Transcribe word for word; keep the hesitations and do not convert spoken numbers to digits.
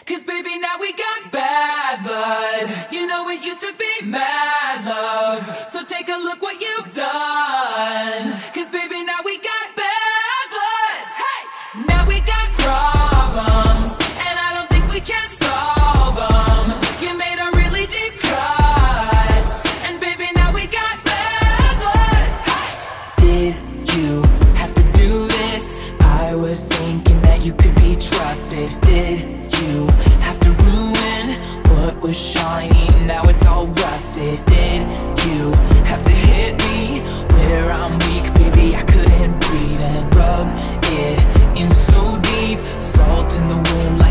'Cause baby, now we got bad blood. You know it used to be mad love. So take a look what you've done. 'Cause baby, now we got bad blood. Hey! Now we got problems, and I don't think we can solve them. You made a really deep cut, and baby, now we got bad blood. Hey! Did you have to do this? I was thinking that you could be trusted. Did you have to ruin what was shiny? Now it's all rusted. Did you have to hit me where I'm weak? Baby, I couldn't breathe, and rub it in so deep. Salt in the wound